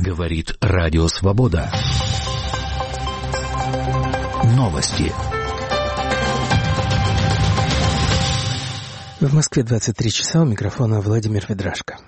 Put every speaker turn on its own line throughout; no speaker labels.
Говорит Радио Свобода. Новости.
В Москве 23 часа, у микрофона Владимир Ведрашко.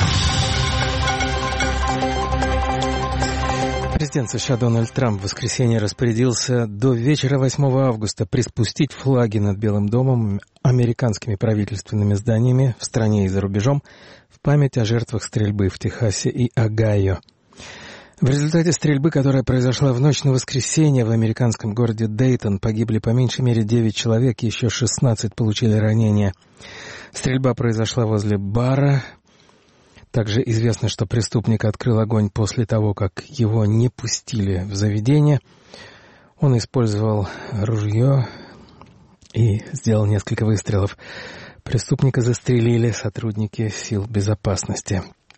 Президент США Дональд Трамп в воскресенье распорядился до вечера 8 августа приспустить флаги над Белым домом, американскими правительственными зданиями в стране и за рубежом в память о жертвах стрельбы в Техасе и Огайо. В результате стрельбы, которая произошла в ночь на воскресенье в американском городе Дейтон, погибли по меньшей мере 9 человек, еще 16 получили ранения. Стрельба произошла возле бара. Также известно, что преступник открыл огонь после того, как его не пустили в заведение. Он использовал ружье и сделал несколько выстрелов. Преступника застрелили сотрудники сил безопасности.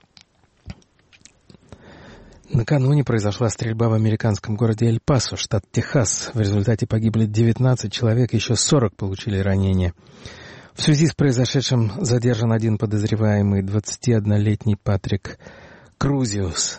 Накануне произошла стрельба в американском городе Эль-Пасо, штат Техас. В результате погибли 19 человек, еще 40 получили ранения. В связи с произошедшим задержан один подозреваемый, 21-летний Патрик Крузиус.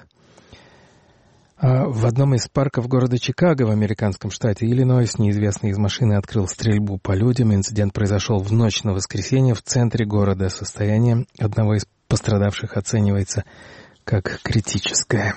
В одном из парков города Чикаго в американском штате Иллинойс неизвестный из машины открыл стрельбу по людям. Инцидент произошел в ночь на воскресенье в центре города. Состояние одного из пострадавших оценивается как критическое.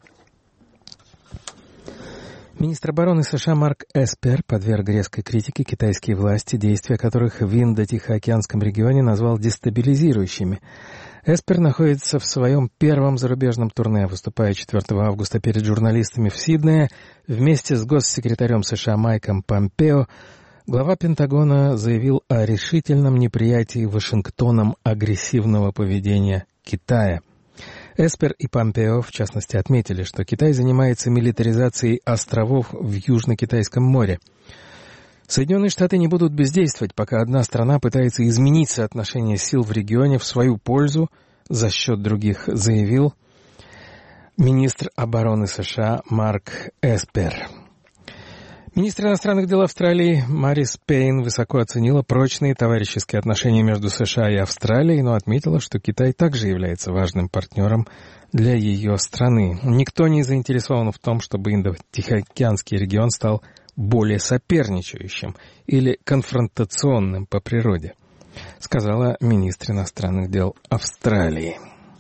Министр обороны США Марк Эспер подверг резкой критике китайские власти, действия которых в Индо-Тихоокеанском регионе назвал дестабилизирующими. Эспер находится в своем первом зарубежном турне, выступая 4 августа перед журналистами в Сиднее. Вместе с госсекретарем США Майком Помпео глава Пентагона заявил о решительном неприятии Вашингтоном агрессивного поведения Китая. Эспер и Помпео, в частности, отметили, что Китай занимается милитаризацией островов в Южно-Китайском море. Соединенные Штаты не будут бездействовать, пока одна страна пытается изменить соотношение сил в регионе в свою пользу за счет других, заявил министр обороны США Марк Эспер. Министр иностранных дел Австралии Марис Пейн высоко оценила прочные товарищеские отношения между США и Австралией, но отметила, что Китай также является важным партнером для ее страны. Никто не заинтересован в том, чтобы Индо-Тихоокеанский регион стал более соперничающим или конфронтационным по природе, сказала министр иностранных дел Австралии.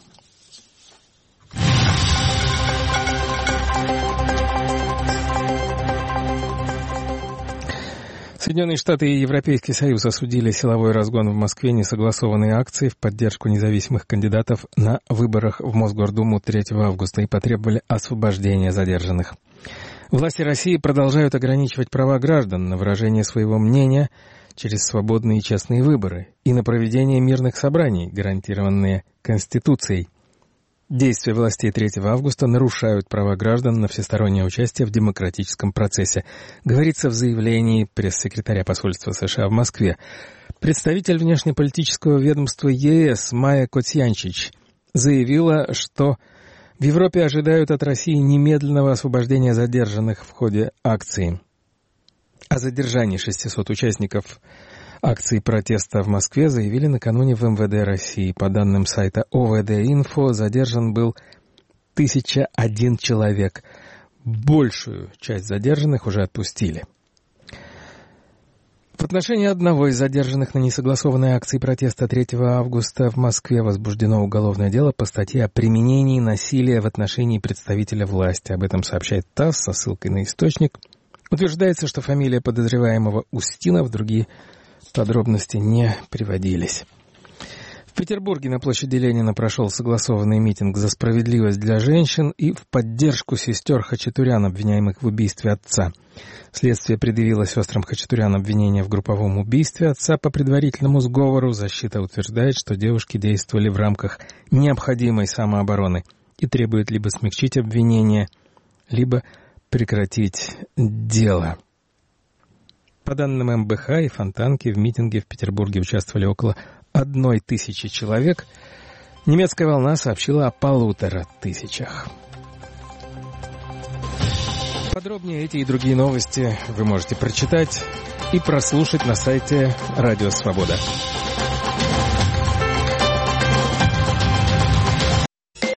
Соединенные Штаты и Европейский Союз осудили силовой разгон в Москве несогласованной акции в поддержку независимых кандидатов на выборах в Мосгордуму 3 августа и потребовали освобождения задержанных. Власти России продолжают ограничивать права граждан на выражение своего мнения через свободные и честные выборы и на проведение мирных собраний, гарантированные Конституцией. Действия властей 3 августа нарушают права граждан на всестороннее участие в демократическом процессе, говорится в заявлении пресс-секретаря посольства США в Москве. Представитель внешнеполитического ведомства ЕС Майя Котьянчич заявила, что в Европе ожидают от России немедленного освобождения задержанных в ходе акции. О задержании 600 участников акции протеста в Москве заявили накануне в МВД России. По данным сайта ОВД-Инфо, задержан был 1001 человек. Большую часть задержанных уже отпустили. В отношении одного из задержанных на несогласованной акции протеста 3 августа в Москве возбуждено уголовное дело по статье о применении насилия в отношении представителя власти. Об этом сообщает ТАСС со ссылкой на источник. Утверждается, что фамилия подозреваемого Устинов, другие подробности не приводились. В Петербурге на площади Ленина прошел согласованный митинг за справедливость для женщин и в поддержку сестер Хачатурян, обвиняемых в убийстве отца. Следствие предъявило сестрам Хачатурян обвинение в групповом убийстве отца по предварительному сговору. Защита утверждает, что девушки действовали в рамках необходимой самообороны и требует либо смягчить обвинение, либо прекратить дело. По данным МБХ и Фонтанки, в митинге в Петербурге участвовали около 1000 человек. Немецкая волна сообщила о 1500. Подробнее эти и другие новости вы можете прочитать и прослушать на сайте Радио Свобода.